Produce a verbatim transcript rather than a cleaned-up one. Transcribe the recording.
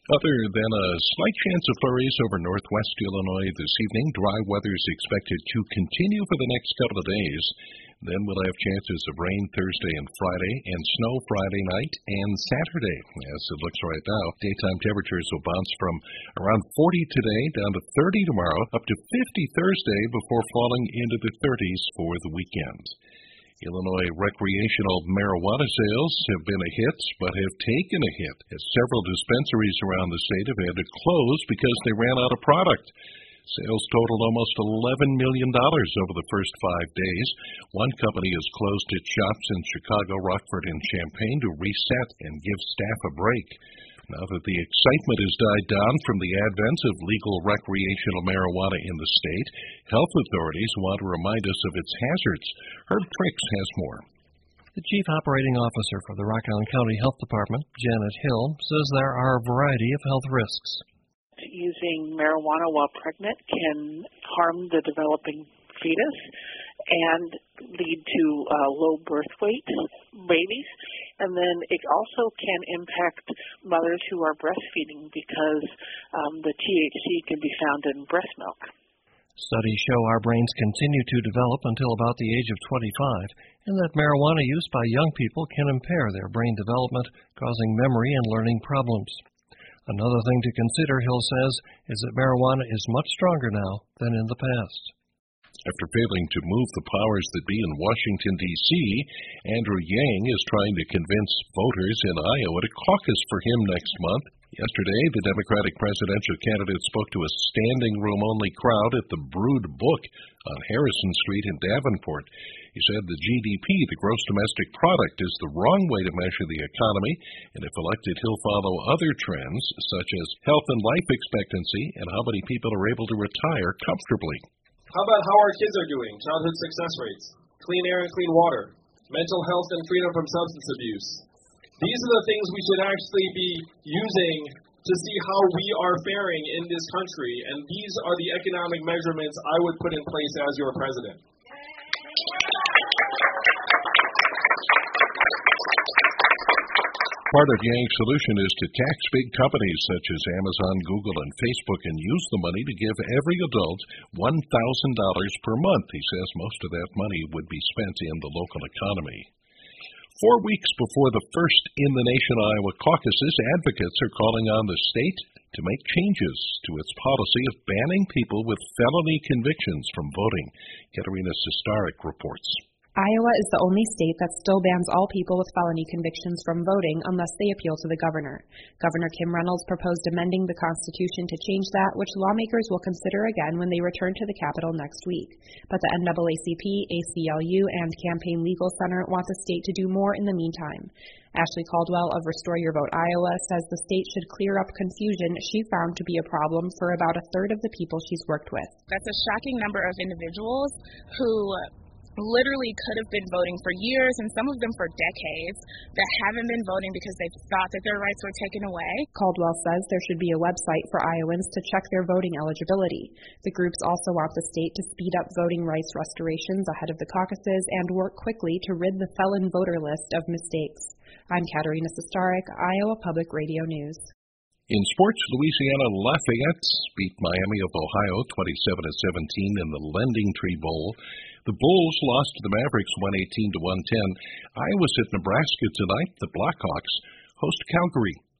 Other than a slight chance of flurries over northwest Illinois this evening, dry weather is expected to continue for the next couple of days. Then we'll have chances of rain Thursday and Friday, and snow Friday night and Saturday. As it looks right now, daytime temperatures will bounce from around forty today down to thirty tomorrow, up to fifty Thursday before falling into the thirties for the weekend. Illinois recreational marijuana sales have been a hit, but have taken a hit, as several dispensaries around the state have had to close because they ran out of product. Sales totaled almost eleven million dollars over the first five days. One company has closed its shops in Chicago, Rockford, and Champaign to reset and give staff a break. Now that the excitement has died down from the advent of legal recreational marijuana in the state, health authorities want to remind us of its hazards. Herb Tricks has more. The Chief Operating Officer for the Rock Island County Health Department, Janet Hill, says there are a variety of health risks. Using marijuana while pregnant can harm the developing fetus and lead to uh, low birth weight babies. And then it also can impact mothers who are breastfeeding because um, the T H C can be found in breast milk. Studies show our brains continue to develop until about the age of twenty-five, and that marijuana use by young people can impair their brain development, causing memory and learning problems. Another thing to consider, Hill says, is that marijuana is much stronger now than in the past. After failing to move the powers that be in Washington, D C, Andrew Yang is trying to convince voters in Iowa to caucus for him next month. Yesterday, the Democratic presidential candidate spoke to a standing-room-only crowd at the Brood Book on Harrison Street in Davenport. He said the G D P, the gross domestic product, is the wrong way to measure the economy, and if elected, he'll follow other trends, such as health and life expectancy and how many people are able to retire comfortably. How about how our kids are doing, childhood success rates, clean air and clean water, mental health and freedom from substance abuse? These are the things we should actually be using to see how we are faring in this country, and these are the economic measurements I would put in place as your president. Part of Yang's solution is to tax big companies such as Amazon, Google, and Facebook and use the money to give every adult one thousand dollars per month. He says most of that money would be spent in the local economy. Four weeks before the first in-the-nation Iowa caucuses, advocates are calling on the state to make changes to its policy of banning people with felony convictions from voting. Katerina Sestarik reports. Iowa is the only state that still bans all people with felony convictions from voting unless they appeal to the governor. Governor Kim Reynolds proposed amending the Constitution to change that, which lawmakers will consider again when they return to the Capitol next week. But the N double A C P, A C L U, and Campaign Legal Center want the state to do more in the meantime. Ashley Caldwell of Restore Your Vote Iowa says the state should clear up confusion she found to be a problem for about a third of the people she's worked with. That's a shocking number of individuals who literally could have been voting for years, and some of them for decades, that haven't been voting because they thought that their rights were taken away. Caldwell says there should be a website for Iowans to check their voting eligibility. The groups also want the state to speed up voting rights restorations ahead of the caucuses and work quickly to rid the felon voter list of mistakes. I'm Katerina Sestarik, Iowa Public Radio News. In sports, Louisiana Lafayette beat Miami of Ohio twenty-seven to seventeen in the Lending Tree Bowl. The Bulls lost to the Mavericks one eighteen to one ten. Iowa's at Nebraska tonight. The Blackhawks host Calgary.